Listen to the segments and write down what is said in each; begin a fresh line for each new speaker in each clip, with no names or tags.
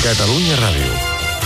Catalunya Ràdio.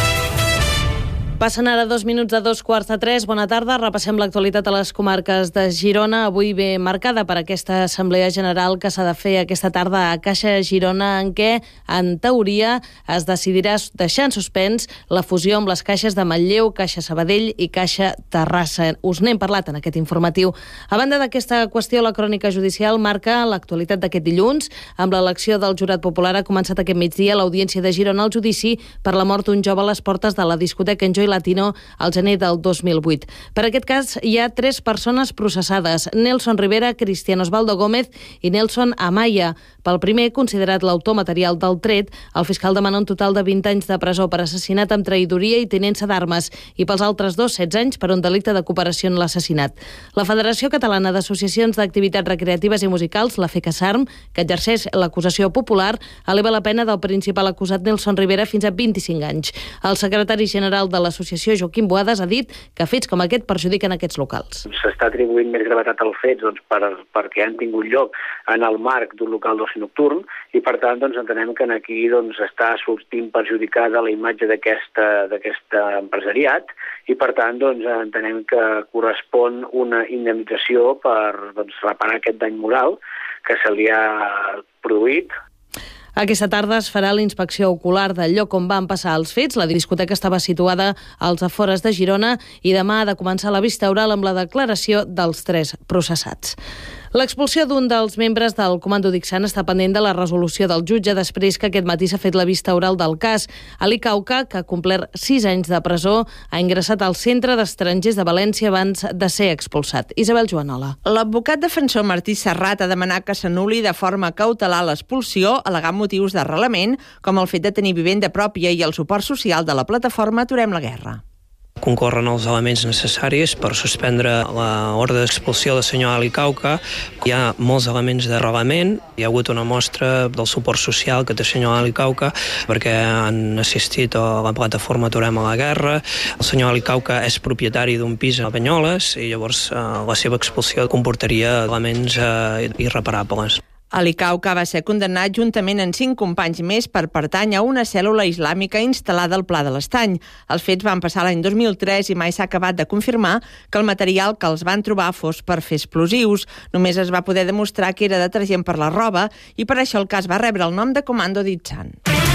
Passen ara 2 minuts de 2:15. Bona tarda. Repassem l'actualitat a les comarques de Girona. Avui ve marcada per aquesta assemblea general que s'ha de fer aquesta tarda a Caixa Girona, en què, en teoria, es decidirà deixar en suspens la fusió amb les caixes de Manlleu, Caixa Sabadell i Caixa Terrassa. Us n'hem parlat en aquest informatiu. A banda d'aquesta qüestió, la crònica judicial marca l'actualitat d'aquest dilluns. Amb l'elecció del jurat popular ha començat aquest migdia l'Audiència de Girona al judici per la mort d'un jove a les portes de la discoteca Enjoy Latino al gener del 2008. Per aquest cas hi ha 3 persones processades: Nelson Rivera, Cristiano Osvaldo Gómez i Nelson Amaya. Pel primer, considerat l'autor material del tret, el fiscal demana un total de 20 anys de presó per assassinat amb traïdoria i tinença d'armes, i pels altres 2, 16 anys per un delicte de cooperació en l'assassinat. La Federació Catalana d'Associacions d'Activitats Recreatives i Musicals, la FECASARM, que exerceix l'acusació popular, eleva la pena del principal acusat Nelson Rivera fins a 25 anys. El secretari general de l'associació, Joaquim Boades, ha dit que fets com aquest perjudiquen aquests locals.
S'està atribuint més gravetat als fets perquè han tingut lloc en el marc d'un local d'oci nocturn i, per tant, entenem que aquí està sortint perjudicada la imatge d'aquest empresariat i, per tant, entenem que correspon una indemnització per reparar aquest dany moral que se li ha produït.
Aquesta tarda es farà la inspecció ocular del lloc on van passar els fets. La discoteca estava situada als afores de Girona i demà ha de començar la vista oral amb la declaració dels 3 processats. L'expulsió d'un dels membres del Comando d'Ixant està pendent de la resolució del jutge després que aquest matí s'ha fet la vista oral del cas. Ali Cauca, que ha complert 6 anys de presó, ha ingressat al Centre d'Estrangers de València abans de ser expulsat. Isabel Joanola.
L'advocat defensor Martí Serrat ha demanat que s'anul·li de forma cautelar l'expulsió, al·legant motius d'arrelament, com el fet de tenir vivenda pròpia i el suport social de la plataforma Aturem la Guerra.
Concorren els elements necessaris per suspendre l'ordre d'expulsió del senyor Ali Cauca. Hi ha molts elements d'arrelament. Hi ha hagut una mostra del suport social que té el senyor Ali Cauca perquè han assistit a la plataforma Aturem la Guerra. El senyor Ali Cauca és propietari d'un pis a Banyoles i llavors la seva expulsió comportaria elements irreparables.
Ali Cauca va ser condemnat juntament amb 5 companys més per pertany a una cèl·lula islàmica instal·lada al Pla de l'Estany. Els fets van passar l'any 2003 i mai s'ha acabat de confirmar que el material que els van trobar fos per fer explosius. Només es va poder demostrar que era detergent per la roba i per això el cas va rebre el nom de Comando d'Ixant.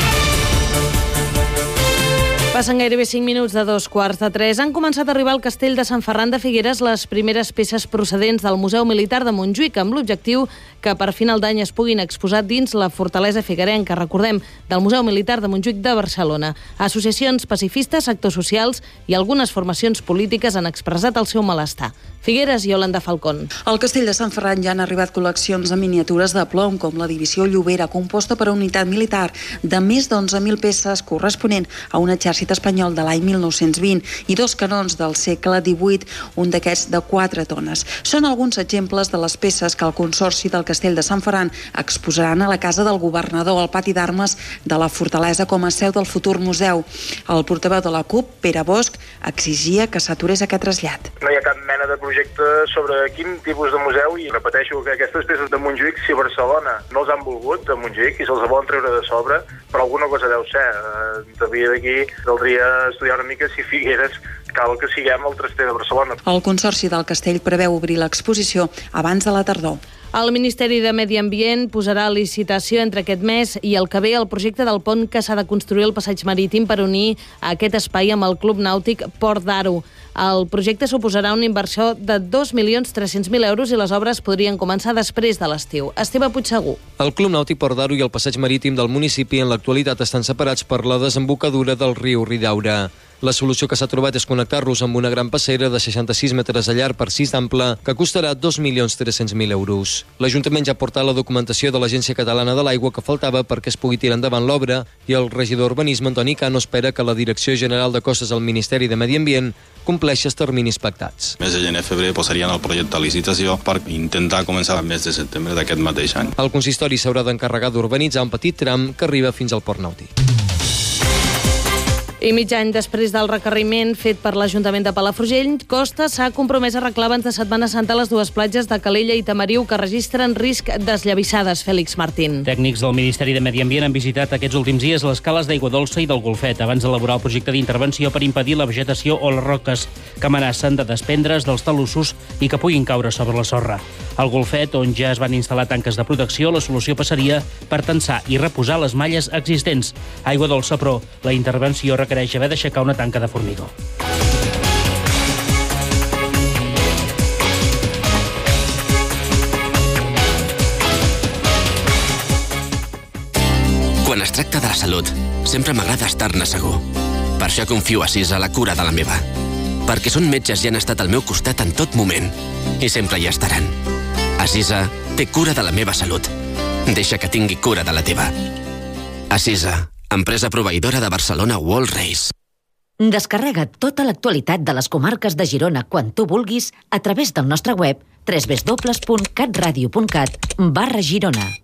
Passen gairebé 5 minuts de 2:15. Han començat a arribar al castell de Sant Ferran de Figueres les primeres peces procedents del Museu Militar de Montjuïc, amb l'objectiu que per final d'any es puguin exposar dins la fortalesa figuerenca, recordem, del Museu Militar de Montjuïc de Barcelona. Associacions pacifistes, sectors socials i algunes formacions polítiques han expressat el seu malestar. Figueres i Yolanda Falcón.
Al castell de Sant Ferran ja han arribat col·leccions de miniatures de plom, com la divisió Llobera, composta per unitat militar de més d'11.000 peces corresponent a un exèrcit espanyol de l'any 1920 i 2 canons del segle XVIII, un d'aquests de 4 tones. Són alguns exemples de les peces que el Consorci del Castell de Sant Ferran exposaran a la Casa del Governador, al pati d'armes de la fortalesa, com a seu del futur museu. El portaveu de la CUP, Pere Bosch, exigia que s'aturés aquest trasllat.
No hi ha cap mena de projecte sobre quin tipus de museu, i repeteixo que aquestes peces de Montjuïc, si a Barcelona no els han volgut a Montjuïc i se'ls volen treure de sobre, però alguna cosa deu ser. D'aquí caldria estudiar una mica si Figueres cal que siguem el traster de Barcelona.
El Consorci del Castell preveu obrir l'exposició abans de la tardor.
El Ministeri de Medi Ambient posarà a licitació entre aquest mes i el que ve el projecte del pont que s'ha de construir al passeig marítim per unir aquest espai amb el Club Nàutic Port d'Aro. El projecte suposarà una inversió de 2.300.000 euros i les obres podrien començar després de l'estiu. Esteve Puigsegur.
El Club Nàutic Port d'Aro i el passeig marítim del municipi en l'actualitat estan separats per la desembocadura del riu Ridaura. La solució que s'ha trobat és connectar-los amb una gran passera de 66 metres de llarg per 6 d'ample que costarà 2.300.000 euros. L'Ajuntament ja ha portat la documentació de l'Agència Catalana de l'Aigua que faltava perquè es pugui tirar endavant l'obra i el regidor d'Urbanisme, Antoni Cano, espera que la Direcció General de Costes del Ministeri de Medi Ambient compleixi els terminis pactats.
Mes de gener-febrer posarien el projecte a licitació per intentar començar el mes de setembre d'aquest mateix any.
El consistori s'haurà d'encarregar d'urbanitzar un petit tram que arriba fins al Port Nàutic.
I mig any després del requeriment fet per l'Ajuntament de Palafrugell, Costa s'ha compromès a arreglar abans de Setmana Santa les dues platges de Calella i Tamariu que registren risc d'esllavissades. Fèlix Martín.
Tècnics del Ministeri de Medi Ambient han visitat aquests últims dies les cales d'Aigua Dolça i del Golfet abans d'elaborar el projecte d'intervenció per impedir la vegetació o les roques que amenacen de desprendre's dels talussos i que puguin caure sobre la sorra. Al Golfet, on ja es van instal·lar tanques de protecció, la solució passaria per tensar i reposar les malles existents. Aigua Dolça, però, la intervenció requereix haver d'aixecar una tanca de formigó.
Quan es tracta de la salut, sempre m'agrada estar-ne segur. Per això confio a Cisa la cura de la meva. Perquè són metges i han estat al meu costat en tot moment. I sempre hi estaran. Cisa té cura de la meva salut. Deixa que tingui cura de la teva. Cisa, empresa proveïdora de Barcelona World Race.
Descarrega tota l'actualitat de les comarques de Girona quan tu vulguis a través del nostre web www.catradio.cat/Girona.